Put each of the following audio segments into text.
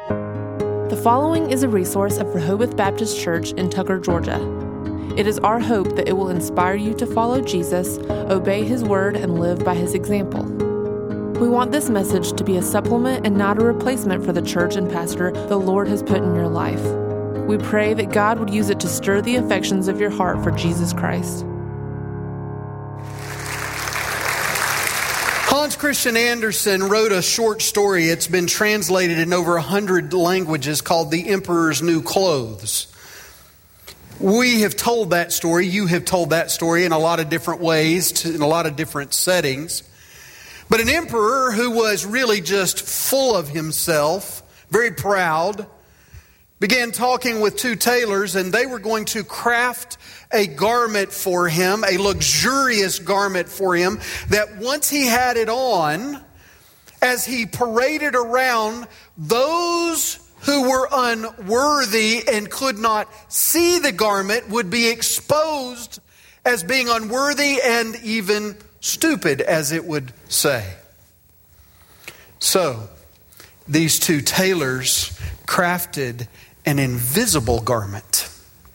The following is a resource of Rehoboth Baptist Church in Tucker, Georgia. It is our hope that it will inspire you to follow Jesus, obey His word, and live by His example. We want this message to be a supplement and not a replacement for the church and pastor the Lord has put in your life. We pray that God would use it to stir the affections of your heart for Jesus Christ. Hans Christian Andersen wrote a short story. It's been translated in over 100 languages called The Emperor's New Clothes. We have told that story. You have told that story in a lot of different ways, in a lot of different settings. But an emperor who was really just full of himself, very proud, began talking with two tailors, and they were going to craft a garment for him, a luxurious garment for him, that once he had it on, as he paraded around, those who were unworthy and could not see the garment would be exposed as being unworthy and even stupid, as it would say. So, these two tailors crafted an invisible garment.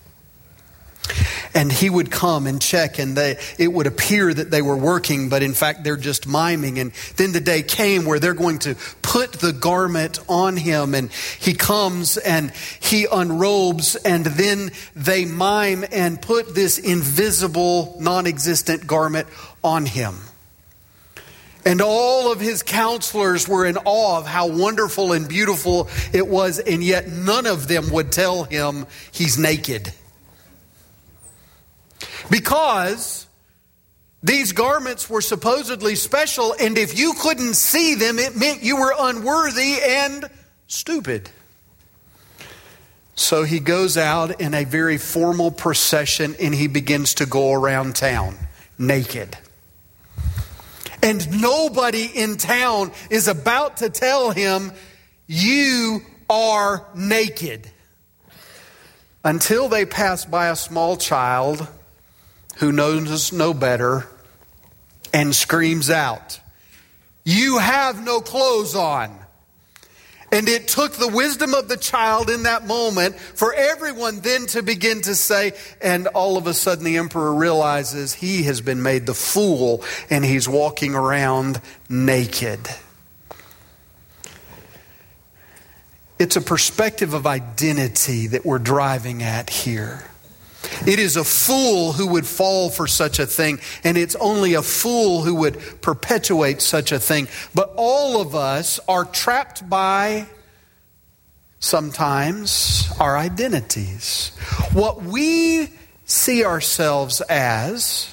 And he would come and check, and it would appear that they were working, but in fact they're just miming. And then the day came where they're going to put the garment on him, and he comes and he unrobes, and then they mime and put this invisible, non-existent garment on him. And all of his counselors were in awe of how wonderful and beautiful it was, and yet none of them would tell him he's naked. Because these garments were supposedly special, and if you couldn't see them, it meant you were unworthy and stupid. So he goes out in a very formal procession, and he begins to go around town naked. And nobody in town is about to tell him, you are naked. Until they pass by a small child who knows no better and screams out, you have no clothes on. And it took the wisdom of the child in that moment for everyone then to begin to say, and all of a sudden the emperor realizes he has been made the fool and he's walking around naked. It's a perspective of identity that we're driving at here. It is a fool who would fall for such a thing, and it's only a fool who would perpetuate such a thing. But all of us are trapped by, sometimes, our identities. What we see ourselves as,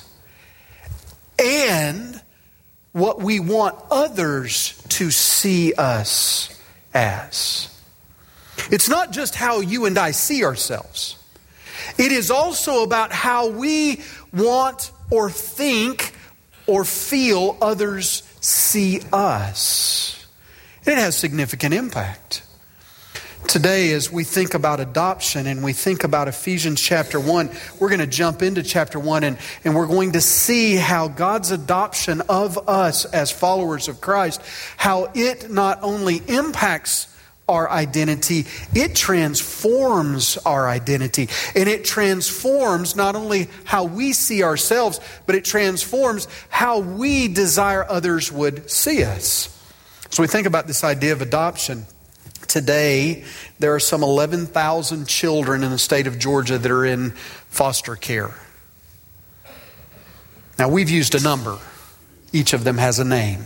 and what we want others to see us as. It's not just how you and I see ourselves. It is also about how we want or think or feel others see us. It has significant impact. Today, as we think about adoption and we think about Ephesians chapter 1, we're going to jump into chapter 1 and we're going to see how God's adoption of us as followers of Christ, how it not only impacts our identity, it transforms our identity. And it transforms not only how we see ourselves, but it transforms how we desire others would see us. So we think about this idea of adoption. Today, there are some 11,000 children in the state of Georgia that are in foster care. Now, we've used a number. Each of them has a name.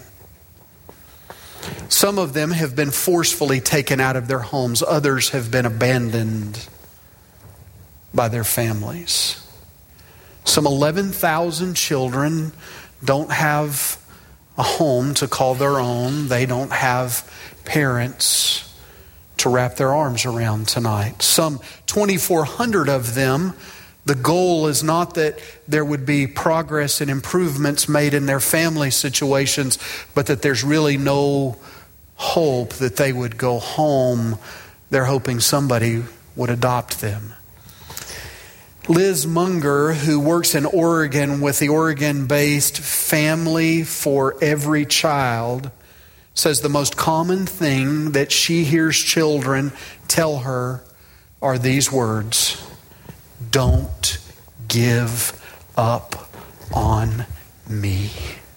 Some of them have been forcefully taken out of their homes. Others have been abandoned by their families. Some 11,000 children don't have a home to call their own. They don't have parents to wrap their arms around tonight. Some 2,400 of them, the goal is not that there would be progress and improvements made in their family situations, but that there's really no hope that they would go home. They're hoping somebody would adopt them. Liz Munger, who works in Oregon with the Oregon-based Family for Every Child, says the most common thing that she hears children tell her are these words: don't give up on me.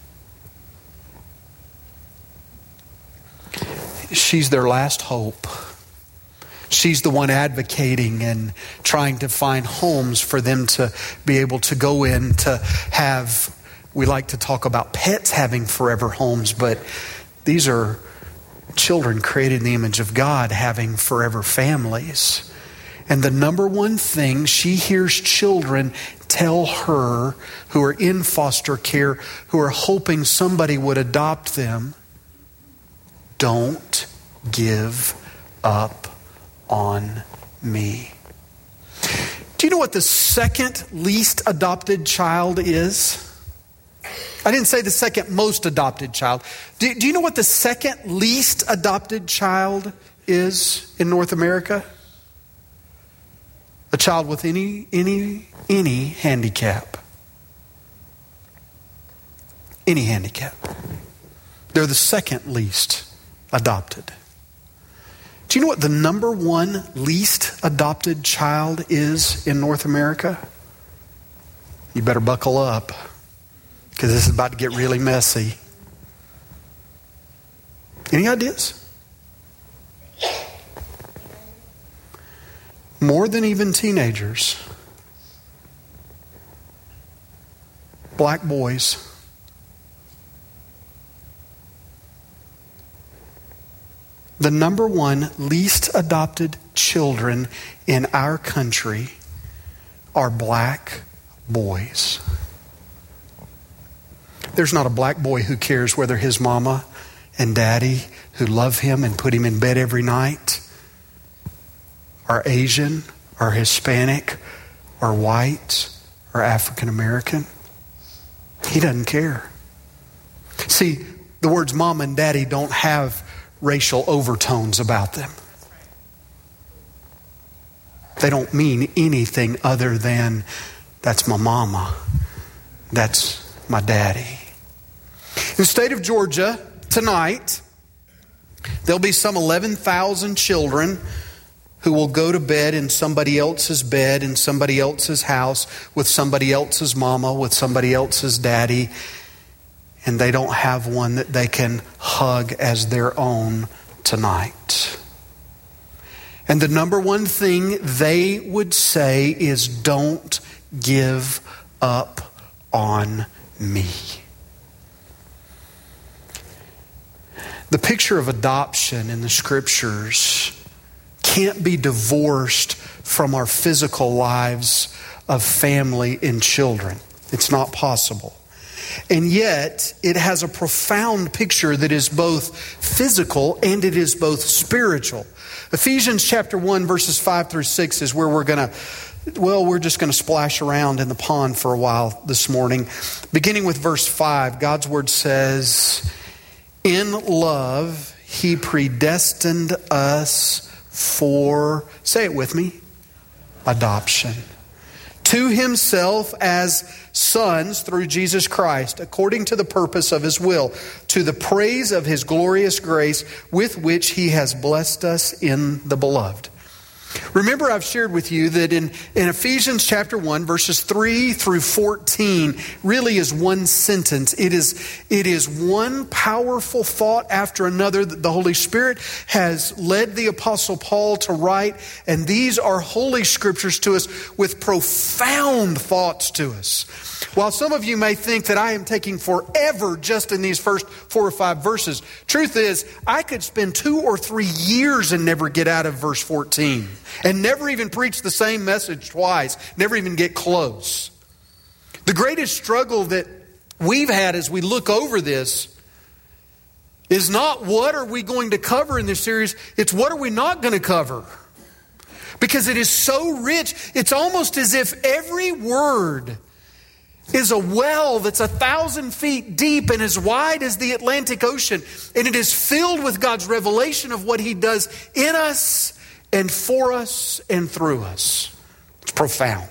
She's their last hope. She's the one advocating and trying to find homes for them to be able to go in to have. We like to talk about pets having forever homes, but these are children created in the image of God having forever families. And the number one thing she hears children tell her who are in foster care, who are hoping somebody would adopt them: don't give up on me. Do you know what the second least adopted child is? I didn't say the second most adopted child. Do you know what the second least adopted child is in North America? A child with any handicap. Any handicap. They're the second least adopted. Do you know what the number one least adopted child is in North America? You better buckle up, because this is about to get really messy. Any ideas? More than even teenagers. Black boys. The number one least adopted children in our country are black boys. There's not a black boy who cares whether his mama and daddy, who love him and put him in bed every night, are Asian, or Hispanic, or white, or African American. He doesn't care. See, the words mom and daddy don't have racial overtones about them. They don't mean anything other than, that's my mama, that's my daddy. In the state of Georgia, tonight, there'll be some 11,000 children who will go to bed in somebody else's bed, in somebody else's house, with somebody else's mama, with somebody else's daddy, and they don't have one that they can hug as their own tonight. And the number one thing they would say is, don't give up on me. The picture of adoption in the scriptures can't be divorced from our physical lives of family and children. It's not possible. And yet, it has a profound picture that is both physical and it is both spiritual. Ephesians chapter 1, verses 5 through 6 is where we're just going to splash around in the pond for a while this morning. Beginning with verse 5, God's word says, in love, He predestined us for, say it with me, adoption. To Himself as sons through Jesus Christ, according to the purpose of His will, to the praise of His glorious grace with which He has blessed us in the Beloved. Remember, I've shared with you that in Ephesians chapter 1, verses 3 through 14 really is one sentence. It is one powerful thought after another that the Holy Spirit has led the Apostle Paul to write. And these are holy scriptures to us with profound thoughts to us. While some of you may think that I am taking forever just in these first 4 or 5 verses, truth is, I could spend 2 or 3 years and never get out of verse 14. And never even preach the same message twice. Never even get close. The greatest struggle that we've had as we look over this is not what are we going to cover in this series. It's what are we not going to cover. Because it is so rich. It's almost as if every word is a well that's 1,000 feet deep and as wide as the Atlantic Ocean. And it is filled with God's revelation of what He does in us and for us and through us. It's profound.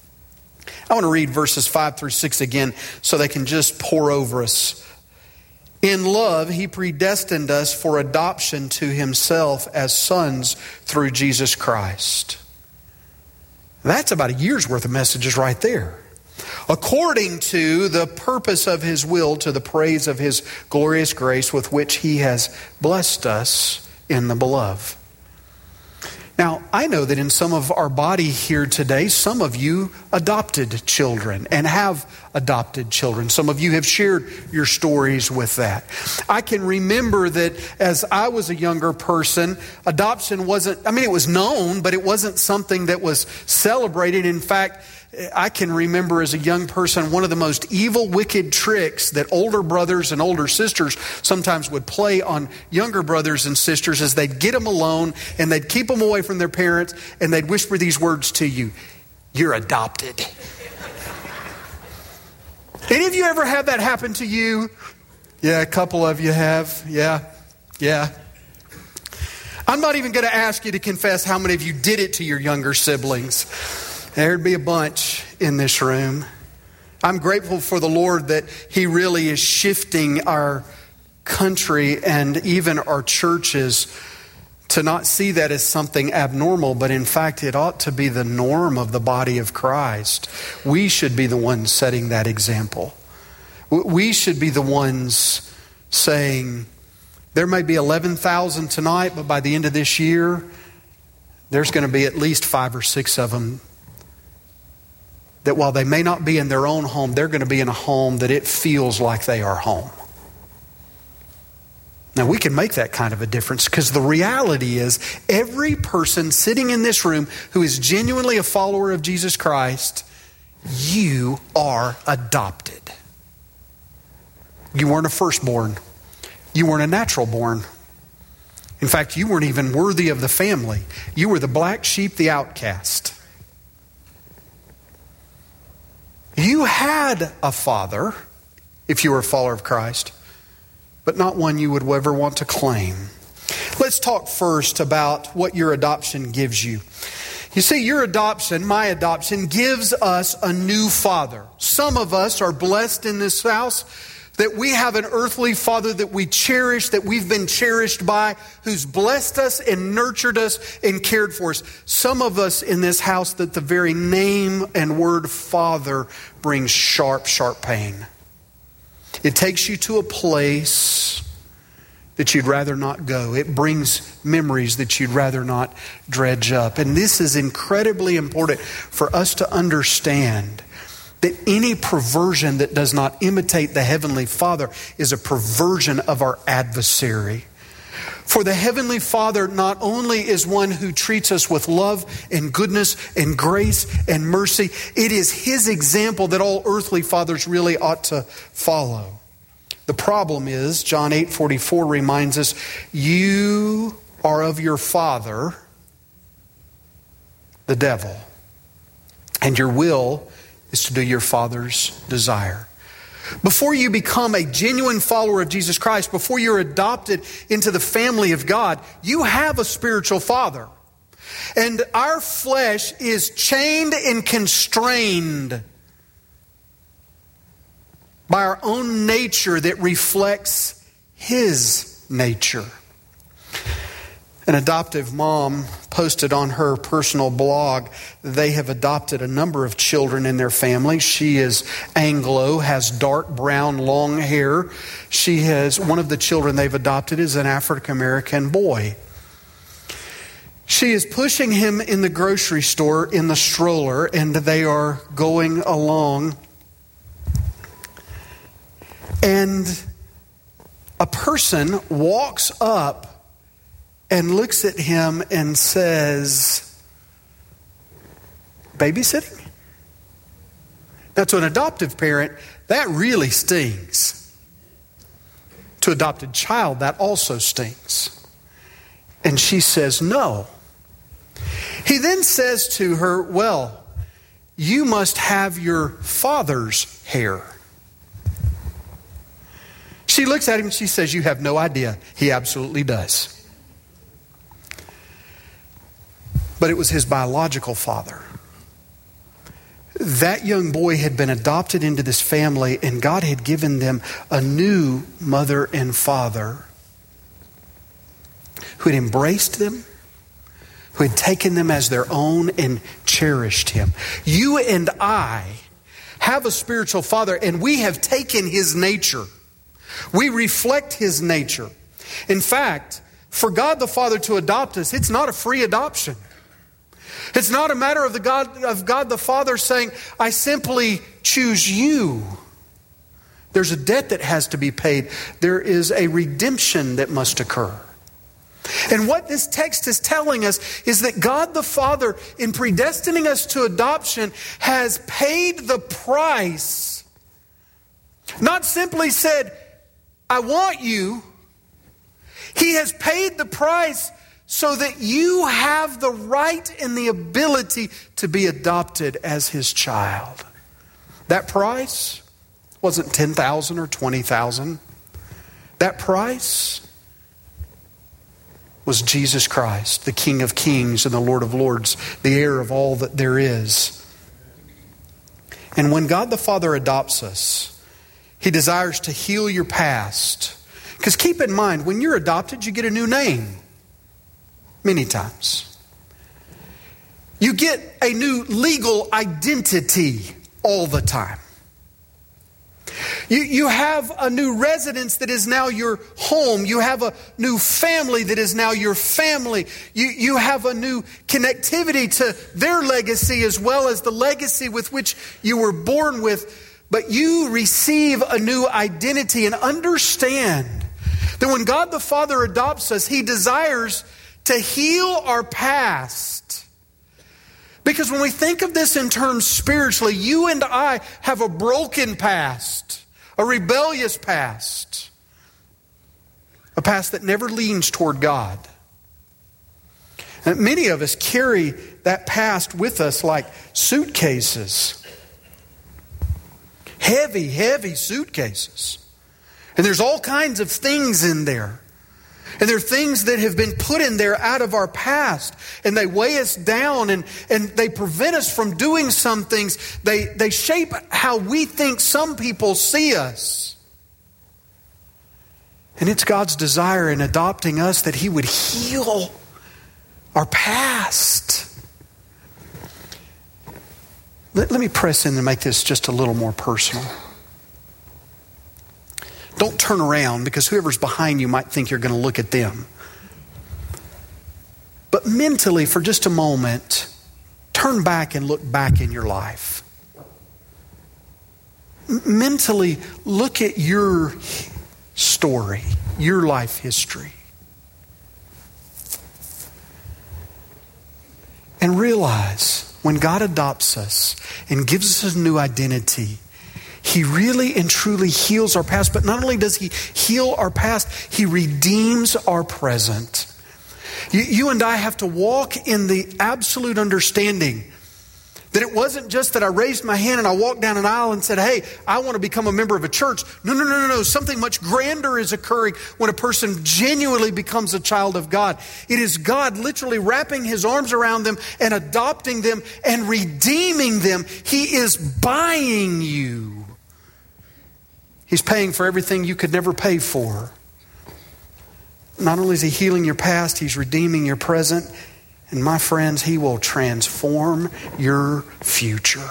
I want to read verses 5 through 6 again so they can just pour over us. In love, he predestined us for adoption to himself as sons through Jesus Christ. That's about a year's worth of messages right there. According to the purpose of his will, to the praise of his glorious grace with which he has blessed us in the beloved. Now, I know that in some of our body here today, some of you adopted children and have adopted children. Some of you have shared your stories with that. I can remember that as I was a younger person, adoption wasn't, it was known, but it wasn't something that was celebrated. In fact, I can remember as a young person, one of the most evil, wicked tricks that older brothers and older sisters sometimes would play on younger brothers and sisters is they'd get them alone and they'd keep them away from their parents and they'd whisper these words to you: "You're adopted." Any of you ever had that happen to you? Yeah, a couple of you have. Yeah. I'm not even going to ask you to confess how many of you did it to your younger siblings. There'd be a bunch in this room. I'm grateful for the Lord that He really is shifting our country and even our churches to not see that as something abnormal, but in fact it ought to be the norm of the body of Christ. We should be the ones setting that example. We should be the ones saying, there may be 11,000 tonight, but by the end of this year, there's going to be at least 5 or 6 of them that while they may not be in their own home, they're going to be in a home that it feels like they are home. Now, we can make that kind of a difference because the reality is every person sitting in this room who is genuinely a follower of Jesus Christ, you are adopted. You weren't a firstborn. You weren't a natural born. In fact, you weren't even worthy of the family. You were the black sheep, the outcast. You had a father, if you were a follower of Christ, but not one you would ever want to claim. Let's talk first about what your adoption gives you. You see, your adoption, my adoption, gives us a new father. Some of us are blessed in this house that we have an earthly father that we cherish, that we've been cherished by, who's blessed us and nurtured us and cared for us. Some of us in this house that the very name and word father brings sharp, sharp pain. It takes you to a place that you'd rather not go. It brings memories that you'd rather not dredge up. And this is incredibly important for us to understand that any perversion that does not imitate the Heavenly Father is a perversion of our adversary. For the Heavenly Father not only is one who treats us with love and goodness and grace and mercy, it is His example that all earthly fathers really ought to follow. The problem is, John 8:44 reminds us, you are of your father, the devil, and your will is to do your father's desire. Before you become a genuine follower of Jesus Christ, before you're adopted into the family of God, you have a spiritual father. And our flesh is chained and constrained by our own nature that reflects His nature. An adoptive mom posted on her personal blog, they have adopted a number of children in their family. She is Anglo, has dark brown, long hair. She has, one of the children they've adopted is an African-American boy. She is pushing him in the grocery store in the stroller, and they are going along. And a person walks up and looks at him and says, babysitting? Now, to an adoptive parent, that really stings. To an adopted child, that also stings. And she says, no. He then says to her, well, you must have your father's hair. She looks at him and she says, you have no idea. He absolutely does. But it was his biological father. that young boy had been adopted into this family, and God had given them a new mother and father who had embraced them, who had taken them as their own and cherished him. You and I have a spiritual father, and we have taken his nature. We reflect his nature. In fact, for God the Father to adopt us, it's not a free adoption. It's not a matter of God the Father saying, I simply choose you. There's a debt that has to be paid. There is a redemption that must occur. And what this text is telling us is that God the Father, in predestining us to adoption, has paid the price. Not simply said, I want you. He has paid the price so that you have the right and the ability to be adopted as his child. That price wasn't $10,000 or $20,000. That price was Jesus Christ, the King of Kings and the Lord of Lords, the heir of all that there is. And when God the Father adopts us, he desires to heal your past. Because keep in mind, when you're adopted, you get a new name. Many times. You get a new legal identity all the time. You have a new residence that is now your home. You have a new family that is now your family. You have a new connectivity to their legacy as well as the legacy with which you were born with. But you receive a new identity, and understand that when God the Father adopts us, he desires to heal our past. Because when we think of this in terms spiritually, you and I have a broken past, a rebellious past, a past that never leans toward God. And many of us carry that past with us like suitcases. Heavy, heavy suitcases. And there's all kinds of things in there. And there are things that have been put in there out of our past. And they weigh us down and they prevent us from doing some things. They shape how we think some people see us. And it's God's desire in adopting us that he would heal our past. Let me press in and make this just a little more personal. Don't turn around, because whoever's behind you might think you're going to look at them. But mentally, for just a moment, turn back and look back in your life. Mentally, look at your story, your life history. And realize when God adopts us and gives us a new identity, he really and truly heals our past. But not only does he heal our past, he redeems our present. You and I have to walk in the absolute understanding that it wasn't just that I raised my hand and I walked down an aisle and said, hey, I want to become a member of a church. No. Something much grander is occurring when a person genuinely becomes a child of God. It is God literally wrapping his arms around them and adopting them and redeeming them. He is buying you. He's paying for everything you could never pay for. Not only is he healing your past, he's redeeming your present. And my friends, he will transform your future.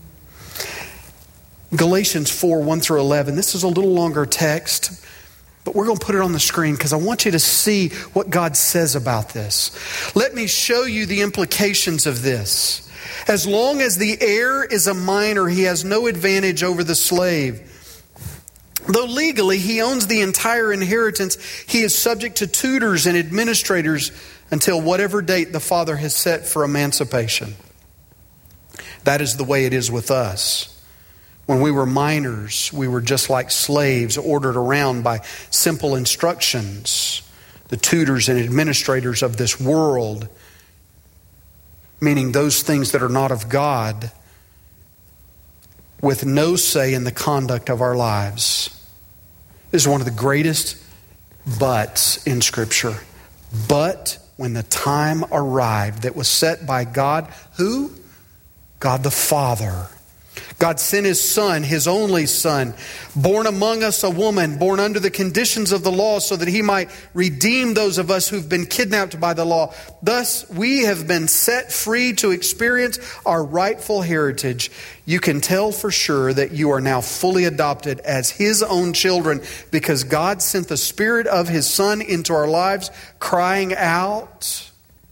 Galatians 4, 1 through 11. This is a little longer text, but we're going to put it on the screen because I want you to see what God says about this. Let me show you the implications of this. As long as the heir is a minor, he has no advantage over the slave. Though legally he owns the entire inheritance, he is subject to tutors and administrators until whatever date the father has set for emancipation. That is the way it is with us. When we were minors, we were just like slaves, ordered around by simple instructions. The tutors and administrators of this world, meaning those things that are not of God, with no say in the conduct of our lives. This is one of the greatest buts in Scripture. But when the time arrived that was set by God, who? God the Father, God sent His Son, His only Son, born among us a woman, born under the conditions of the law, so that He might redeem those of us who've been kidnapped by the law. Thus, we have been set free to experience our rightful heritage. You can tell for sure that you are now fully adopted as His own children, because God sent the Spirit of His Son into our lives, crying out,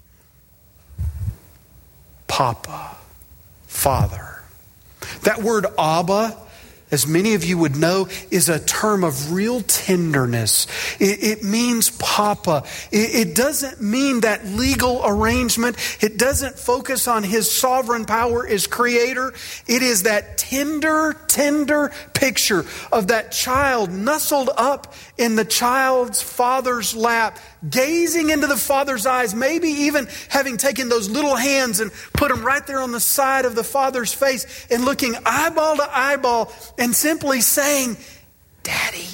Papa, Father. That word Abba, as many of you would know, is a term of real tenderness. It means Papa. It doesn't mean that legal arrangement. It doesn't focus on His sovereign power as creator. It is that tender picture of that child nestled up in the child's father's lap, gazing into the father's eyes, maybe even having taken those little hands and put them right there on the side of the father's face and looking eyeball to eyeball and simply saying, Daddy,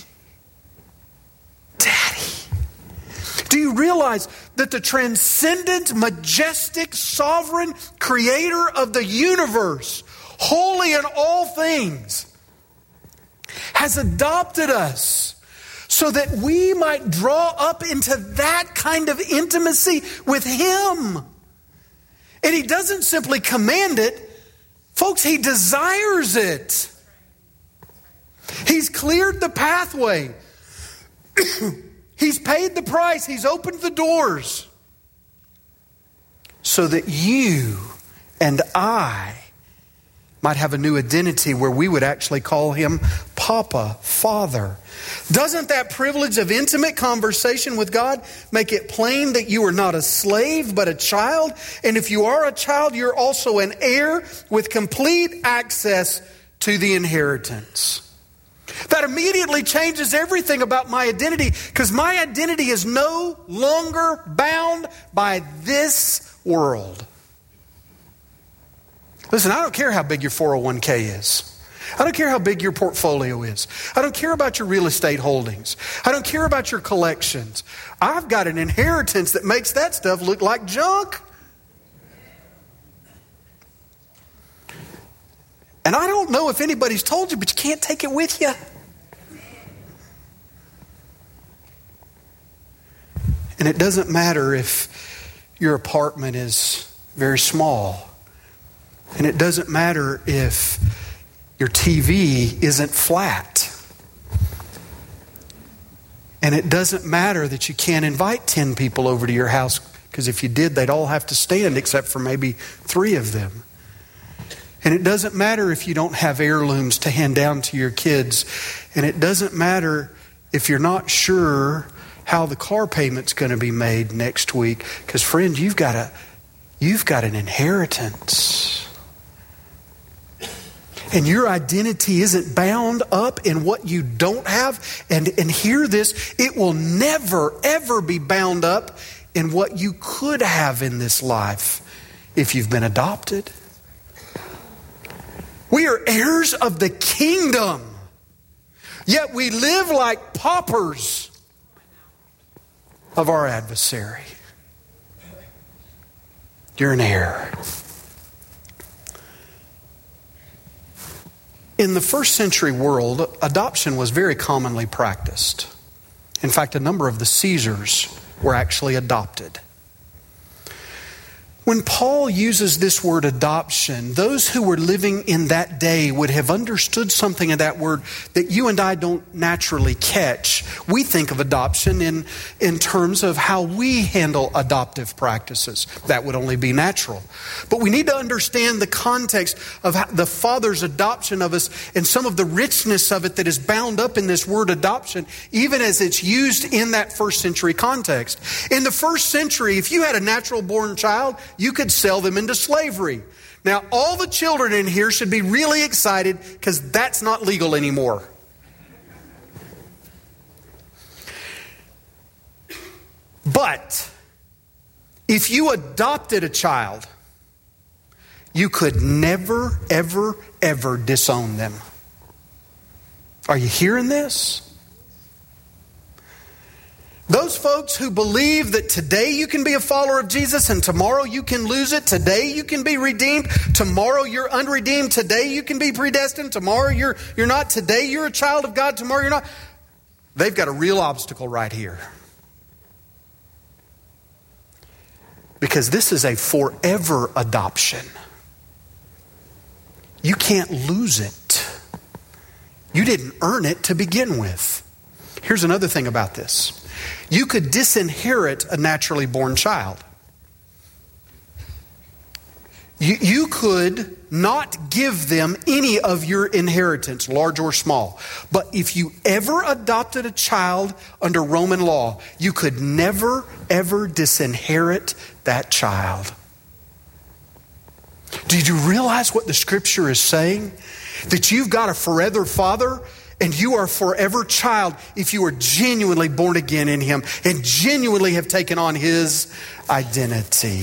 Daddy. Do you realize that the transcendent, majestic, sovereign creator of the universe, holy in all things, has adopted us so that we might draw up into that kind of intimacy with Him? And He doesn't simply command it. Folks, He desires it. He's cleared the pathway. He's paid the price. He's opened the doors so that you and I might have a new identity where we would actually call Him Papa, Father. Doesn't that privilege of intimate conversation with God make it plain that you are not a slave but a child? And if you are a child, you're also an heir with complete access to the inheritance. That immediately changes everything about my identity, because my identity is no longer bound by this world. Listen, I don't care how big your 401k is. I don't care how big your portfolio is. I don't care about your real estate holdings. I don't care about your collections. I've got an inheritance that makes that stuff look like junk. And I don't know if anybody's told you, but you can't take it with you. And it doesn't matter if your apartment is very small. And it doesn't matter if your TV isn't flat. And it doesn't matter that you can't invite 10 people over to your house, because if you did, they'd all have to stand except for maybe 3 of them. And it doesn't matter if you don't have heirlooms to hand down to your kids. And it doesn't matter if you're not sure how the car payment's going to be made next week. Because friend, you've got an inheritance. And your identity isn't bound up in what you don't have. And hear this, it will never, ever be bound up in what you could have in this life if you've been adopted. We are heirs of the kingdom, yet we live like paupers of our adversary. You're an heir. In the first century world, adoption was very commonly practiced. In fact, a number of the Caesars were actually adopted. When Paul uses this word adoption, those who were living in that day would have understood something of that word that you and I don't naturally catch. We think of adoption in terms of how we handle adoptive practices. That would only be natural. But we need to understand the context of the Father's adoption of us and some of the richness of it that is bound up in this word adoption, even as it's used in that first century context. In the first century, if you had a natural born child, you could sell them into slavery. Now, all the children in here should be really excited, because that's not legal anymore. But if you adopted a child, you could never, ever, ever disown them. Are you hearing this? Those folks who believe that today you can be a follower of Jesus and tomorrow you can lose it. Today you can be redeemed. Tomorrow you're unredeemed. Today you can be predestined. Tomorrow you're not. Today you're a child of God. Tomorrow you're not. They've got a real obstacle right here. Because this is a forever adoption. You can't lose it. You didn't earn it to begin with. Here's another thing about this. You could disinherit a naturally born child. You could not give them any of your inheritance, large or small. But if you ever adopted a child under Roman law, you could never, ever disinherit that child. Did you realize what the Scripture is saying? That you've got a forever Father and you are forever child if you are genuinely born again in Him and genuinely have taken on His identity.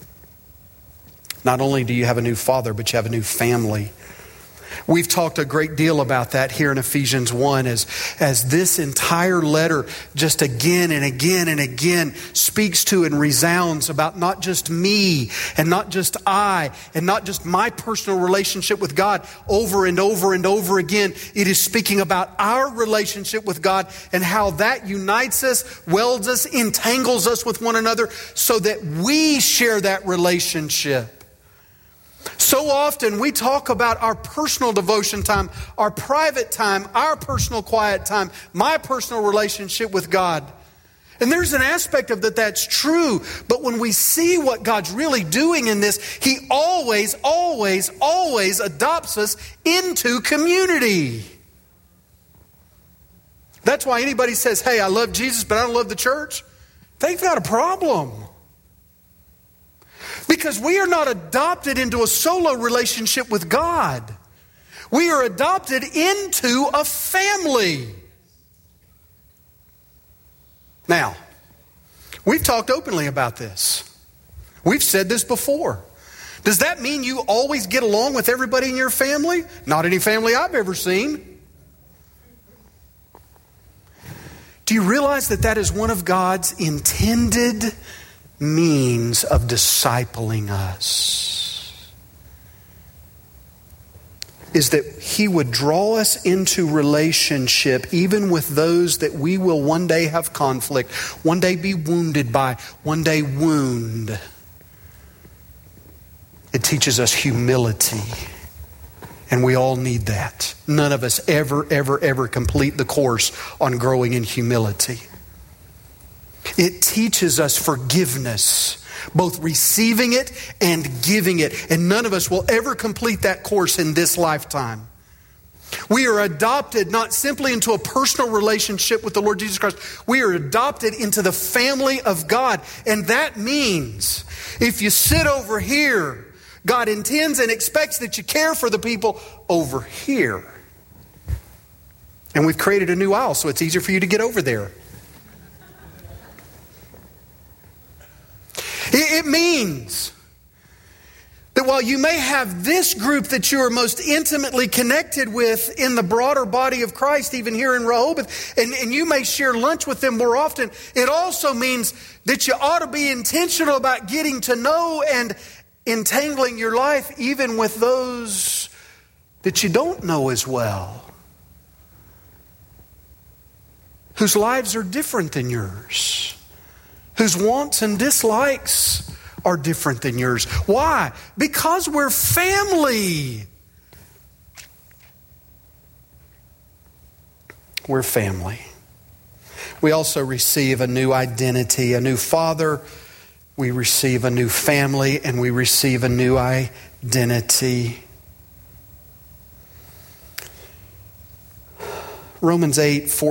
Not only do you have a new father, but you have a new family. We've talked a great deal about that here in Ephesians 1 as this entire letter just again and again and again speaks to and resounds about not just me and not just I and not just my personal relationship with God over and over and over again. It is speaking about our relationship with God and how that unites us, welds us, entangles us with one another so that we share that relationship. So often we talk about our personal devotion time, our private time, our personal quiet time, my personal relationship with God. And there's an aspect of that's true. But when we see what God's really doing in this, He always, always, always adopts us into community. That's why anybody says, hey, I love Jesus, but I don't love the church. They've got a problem. Because we are not adopted into a solo relationship with God. We are adopted into a family. Now, we've talked openly about this. We've said this before. Does that mean you always get along with everybody in your family? Not any family I've ever seen. Do you realize that is one of God's intended means of discipling us? Is that He would draw us into relationship even with those that we will one day have conflict, one day be wounded by, one day wound. It teaches us humility. And we all need that. None of us ever complete the course on growing in humility. It teaches us forgiveness, both receiving it and giving it. And none of us will ever complete that course in this lifetime. We are adopted not simply into a personal relationship with the Lord Jesus Christ. We are adopted into the family of God. And that means if you sit over here, God intends and expects that you care for the people over here. And we've created a new aisle so it's easier for you to get over there. It means that while you may have this group that you are most intimately connected with in the broader body of Christ, even here in Rehoboth, and you may share lunch with them more often, it also means that you ought to be intentional about getting to know and entangling your life even with those that you don't know as well, whose lives are different than yours, whose wants and dislikes are different than yours. Why? Because we're family. We're family. We also receive a new identity, a new father. We receive a new family, and we receive a new identity. Romans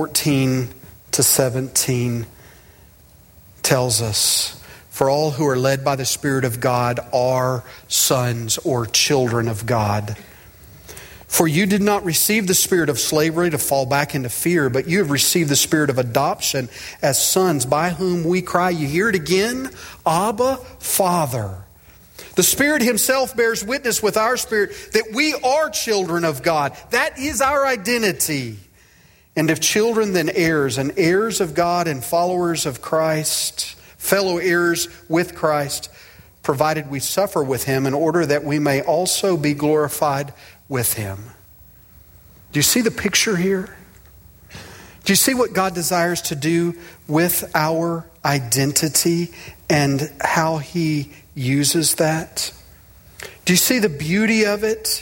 8:14-17 tells us, for all who are led by the Spirit of God are sons or children of God. For you did not receive the spirit of slavery to fall back into fear, but you have received the spirit of adoption as sons, by whom we cry, you hear it again, Abba, Father. The Spirit Himself bears witness with our spirit that we are children of God. That is our identity. And if children, then heirs, and heirs of God and followers of Christ, fellow heirs with Christ, provided we suffer with him in order that we may also be glorified with him. Do you see the picture here? Do you see what God desires to do with our identity and how he uses that? Do you see the beauty of it?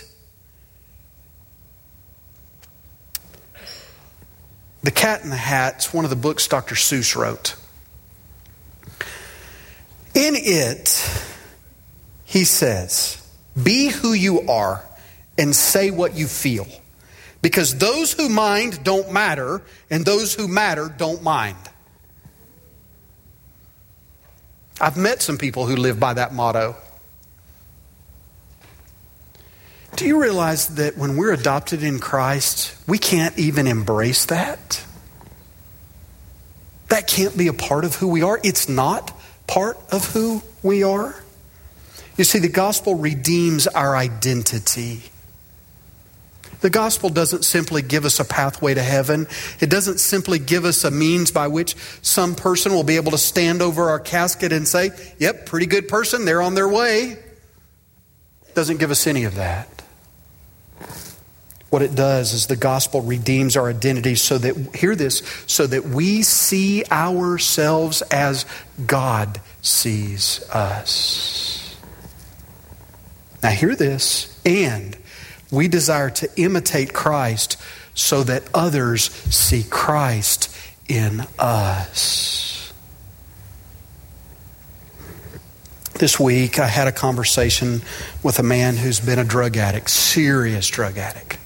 The Cat in the Hat is one of the books Dr. Seuss wrote. In it, he says, be who you are and say what you feel. Because those who mind don't matter, and those who matter don't mind. I've met some people who live by that motto. Do you realize that when we're adopted in Christ, we can't even embrace that? That can't be a part of who we are. It's not part of who we are. You see, the gospel redeems our identity. The gospel doesn't simply give us a pathway to heaven. It doesn't simply give us a means by which some person will be able to stand over our casket and say, yep, pretty good person, they're on their way. It doesn't give us any of that. What it does is the gospel redeems our identity so that, hear this, so that we see ourselves as God sees us. Now hear this, and we desire to imitate Christ so that others see Christ in us. This week I had a conversation with a man who's been a drug addict, serious drug addict.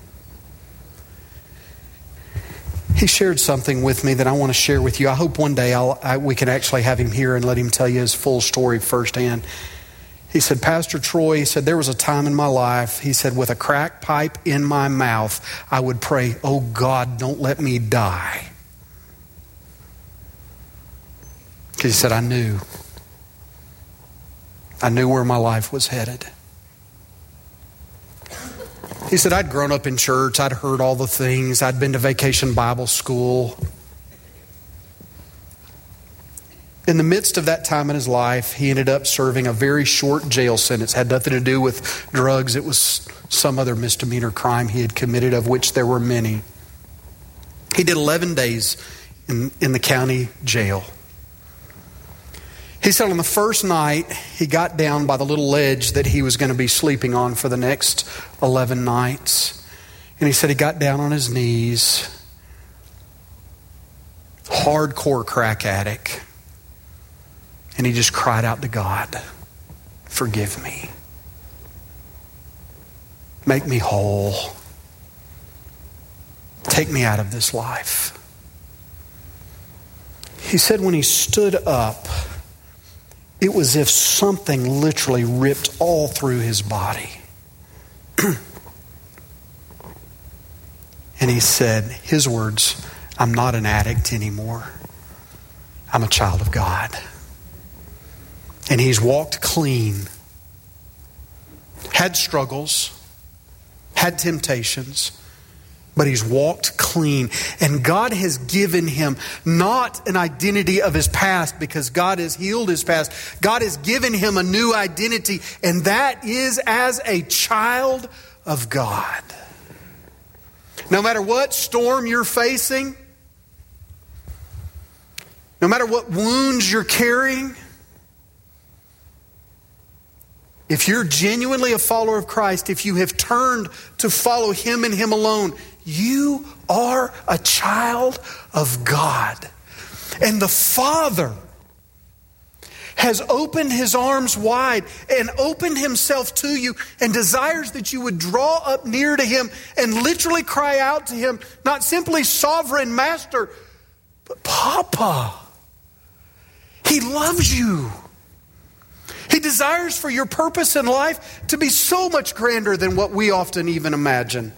He shared something with me that I want to share with you. I hope one day we can actually have him here and let him tell you his full story firsthand. He said, Pastor Troy, he said, there was a time in my life, he said, with a crack pipe in my mouth, I would pray, oh God, don't let me die. Because he said, I knew where my life was headed. He said, I'd grown up in church. I'd heard all the things. I'd been to Vacation Bible School. In the midst of that time in his life, he ended up serving a very short jail sentence. It had nothing to do with drugs. It was some other misdemeanor crime he had committed, of which there were many. He did 11 days in the county jail. He said on the first night, he got down by the little ledge that he was going to be sleeping on for the next 11 nights. And he said he got down on his knees. Hardcore crack addict. And he just cried out to God, forgive me. Make me whole. Take me out of this life. He said when he stood up, it was as if something literally ripped all through his body. And he said, his words, I'm not an addict anymore. I'm a child of God. And he's walked clean. Had struggles. Had temptations. But he's walked clean. And God has given him not an identity of his past because God has healed his past. God has given him a new identity. And that is as a child of God. No matter what storm you're facing, no matter what wounds you're carrying, if you're genuinely a follower of Christ, if you have turned to follow him and him alone, you are a child of God. And the Father has opened his arms wide and opened himself to you and desires that you would draw up near to him and literally cry out to him, not simply sovereign master, but Papa. He loves you. He desires for your purpose in life to be so much grander than what we often even imagine.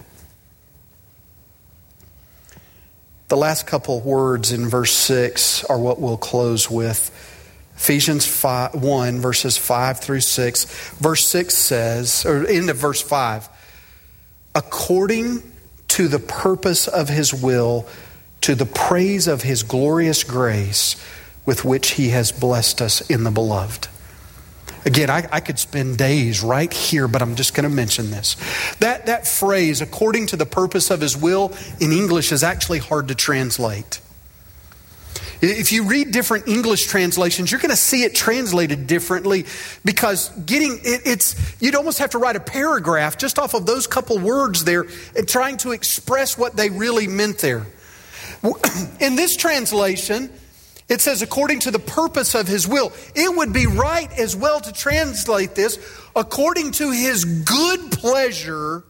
The last couple words in verse 6 are what we'll close with. Ephesians 1, verses 5 through 6. Verse 6 says, or end of verse 5, according to to the purpose of his will, to the praise of his glorious grace with which he has blessed us in the beloved. Again, I could spend days right here, but I'm just going to mention this. That phrase, according to the purpose of his will, in English is actually hard to translate. If you read different English translations, you're going to see it translated differently because you'd almost have to write a paragraph just off of those couple words there and trying to express what they really meant there. In this translation, it says, according to the purpose of his will. It would be right as well to translate this, according to his good pleasure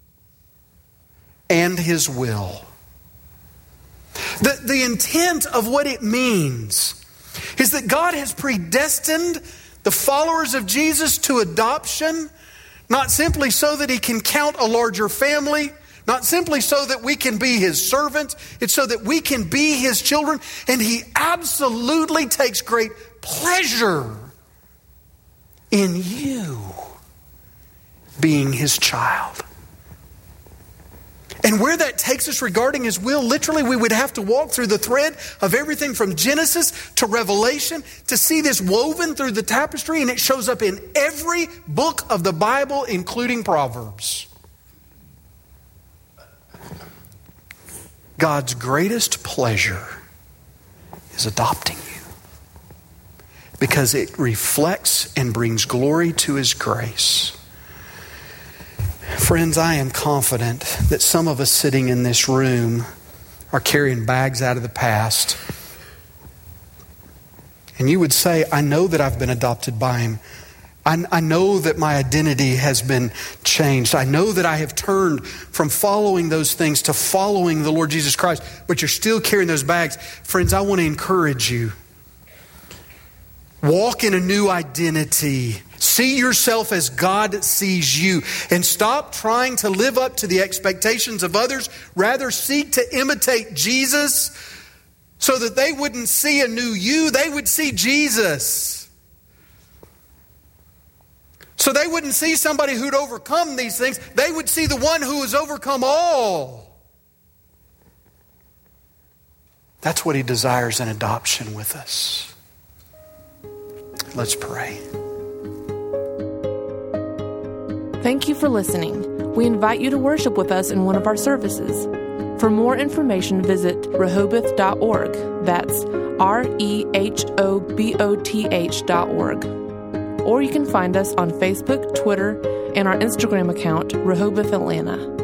and his will. The intent of what it means is that God has predestined the followers of Jesus to adoption, not simply so that he can count a larger family, not simply so that we can be his servants, it's so that we can be his children. And he absolutely takes great pleasure in you being his child. And where that takes us regarding his will, literally we would have to walk through the thread of everything from Genesis to Revelation to see this woven through the tapestry, and it shows up in every book of the Bible, including Proverbs. God's greatest pleasure is adopting you because it reflects and brings glory to his grace. Friends, I am confident that some of us sitting in this room are carrying bags out of the past. And you would say, I know that I've been adopted by him. I know that my identity has been changed. I know that I have turned from following those things to following the Lord Jesus Christ, but you're still carrying those bags. Friends, I want to encourage you. Walk in a new identity. See yourself as God sees you. And stop trying to live up to the expectations of others. Rather, seek to imitate Jesus so that they wouldn't see a new you. They would see Jesus. So they wouldn't see somebody who'd overcome these things. They would see the one who has overcome all. That's what he desires in adoption with us. Let's pray. Thank you for listening. We invite you to worship with us in one of our services. For more information, visit rehoboth.org. That's REHOBOTH.org. Or you can find us on Facebook, Twitter, and our Instagram account, Rehoboth Atlanta.